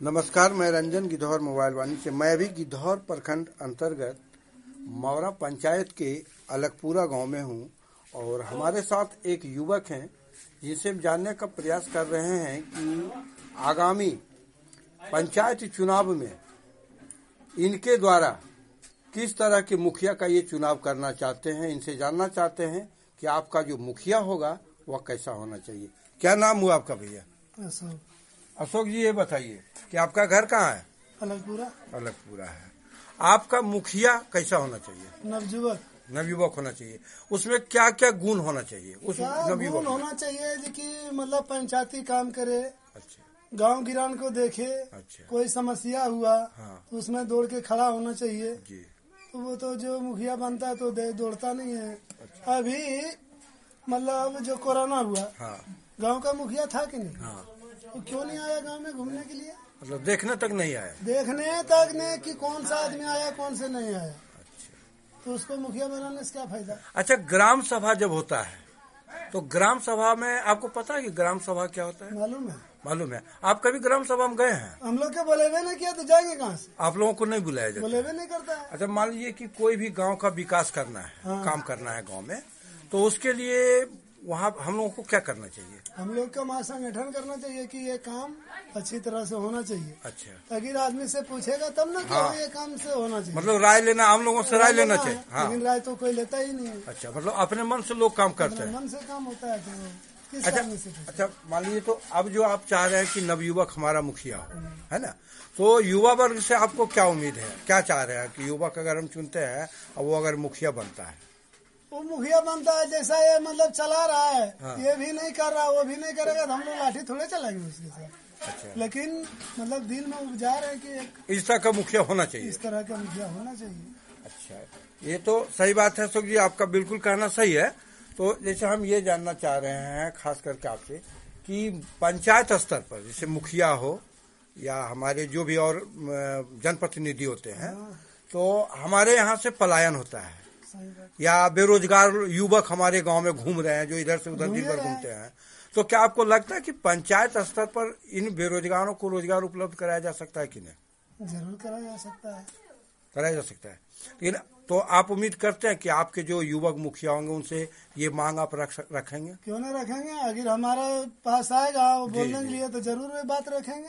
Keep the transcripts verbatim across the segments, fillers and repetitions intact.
नमस्कार, मैं रंजन गिद्धौर मोबाइल वाणी से। मैं अभी गिद्धौर प्रखंड अंतर्गत मौरा पंचायत के अलगपुरा गांव में हूं और हमारे साथ एक युवक हैं जिनसे हम जानने का प्रयास कर रहे हैं कि आगामी पंचायत चुनाव में इनके द्वारा किस तरह के मुखिया का ये चुनाव करना चाहते हैं। इनसे जानना चाहते हैं कि आपका जो मुखिया होगा वह कैसा होना चाहिए। क्या नाम हुआ आपका भैया? अशोक। अशोक जी, ये बताइए कि आपका घर कहाँ है? अलगपुरा। अलगपुरा है। आपका मुखिया कैसा होना चाहिए? नवयुवक। नवयुवक होना चाहिए। उसमें क्या क्या गुण होना चाहिए? उस नवयुवक गुण होना चाहिए कि मतलब पंचायती काम करे। अच्छा। गांव गिरान को देखे। अच्छा। कोई समस्या हुआ। हाँ। तो उसमें दौड़ के खड़ा होना चाहिए जी। तो वो तो जो मुखिया बनता है तो दौड़ता नहीं है। अच्छा। अभी मतलब जो कोरोना हुआ। हाँ। गांव का मुखिया था कि नहीं? हाँ। तो क्यों नहीं आया गांव में घूमने के लिए? मतलब देखने तक नहीं आया? देखने तक नहीं कि कौन सा आदमी आया कौन से नहीं आया। अच्छा। तो उसको मुखिया बनाने से क्या फायदा? अच्छा, ग्राम सभा जब होता है तो ग्राम सभा में आपको पता है कि ग्राम सभा क्या होता है? मालूम है। मालूम है। आप कभी ग्राम सभा में गए हैं? हम लोग के बुलेवे नहीं किया तो जाएंगे कहाँ से? आप लोगों को नहीं बुलाया जाता? बुलेवे नहीं करता है। अच्छा, मान लीजिए कि कोई भी गांव का विकास करना है। हाँ। काम करना है गांव में, तो उसके लिए वहाँ हम लोगों को क्या करना चाहिए? हम लोग का महासंगठन करना चाहिए कि ये काम अच्छी तरह से होना चाहिए। अच्छा। अगर आदमी से पूछेगा तब ना कि हाँ। ये काम से होना चाहिए। मतलब राय लेना, हम लोगों से राय लेना चाहिए। हाँ। लेकिन राय तो कोई लेता ही नहीं है। अच्छा, मतलब अपने मन से लोग काम करते हैं। मन से काम होता है तो किस अच्छा, आदमी से? अच्छा, मान लीजिए तो अब जो आप चाह रहे हैं कि नवयुवक हमारा मुखिया हो, है ना, तो युवा वर्ग से आपको क्या उम्मीद है? क्या चाह रहे हैं कि युवक अगर हम चुनते हैं और वो अगर मुखिया बनता है, वो मुखिया बनता है जैसा ये मतलब चला रहा है। हाँ। ये भी नहीं कर रहा वो भी नहीं करेगा तो हम लोग लाठी थोड़े चलाएंगे उसके साथ। अच्छा। लेकिन मतलब दिल में उपजा रहे कि एक इस तरह का मुखिया होना चाहिए। इस तरह का मुखिया होना चाहिए। अच्छा, ये तो सही बात है अशोक जी, आपका बिल्कुल कहना सही है। तो जैसे हम ये जानना चाह रहे हैं खास करके आपसे कि पंचायत स्तर पर जैसे मुखिया हो या हमारे जो भी और जनप्रतिनिधि होते हैं, तो हमारे यहाँ से पलायन होता है या बेरोजगार युवक हमारे गांव में घूम रहे हैं जो इधर से उधर दिन भर घूमते हैं, तो क्या आपको लगता है कि पंचायत स्तर पर इन बेरोजगारों को रोजगार उपलब्ध कराया जा सकता है कि नहीं? जरूर कराया जा सकता है। कराया जा सकता है। लेकिन तो आप उम्मीद करते हैं कि आपके जो युवक मुखिया होंगे उनसे ये मांग आप रख रखेंगे? क्यों नहीं रखेंगे। अगर हमारा पास आएगा वो बोलने के लिए तो जरूर वे बात रखेंगे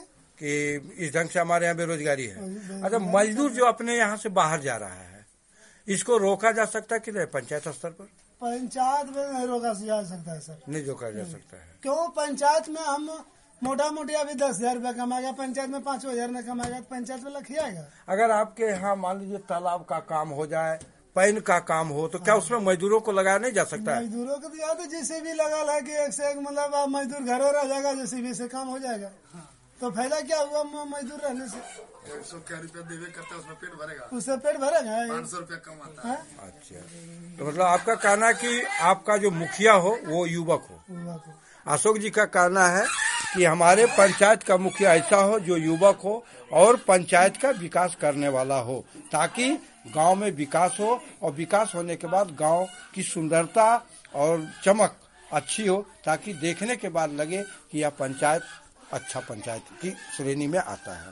कि इस ढंग से हमारे यहाँ बेरोजगारी है। अच्छा, मजदूर जो अपने यहाँ से बाहर जा रहा है इसको रोका जा सकता है कि नहीं पंचायत स्तर पर? पंचायत में नहीं रोका जा सकता है सर। नहीं रोका जा सकता है। क्यों? पंचायत में हम मोटा मोटी अभी दस हजार रूपया कमाएगा, पंचायत में पाँच हजार न कमाएगा तो पंचायत में लखियाएगा। अगर आपके यहाँ मान लीजिए तालाब का काम हो जाए, पैन का काम हो, तो क्या उसमें मजदूरों को लगाया नहीं जा सकता है? मजदूरों को दिया तो जैसे भी लगा ला कि एक से एक मतलब आप मजदूर घर रह जाएगा, जैसे भी से काम हो जाएगा। तो फायदा क्या हुआ मजदूर रहने से? एक सौ क्या रुपया देवे करता है उसमें पेट भरेगा? उससे पेट भरेगा। पाँच सौ रुपया कमाता है। अच्छा, तो मतलब आपका कहना है कि आपका जो मुखिया हो वो युवक हो। युवक हो। अशोक जी का कहना है कि हमारे पंचायत का मुखिया ऐसा हो जो युवक हो और पंचायत का विकास करने वाला हो, ताकि गांव में विकास हो और विकास होने के बाद गांव की सुंदरता और चमक अच्छी हो, ताकि देखने के बाद लगे कि यह पंचायत अच्छा पंचायत की श्रेणी में आता है।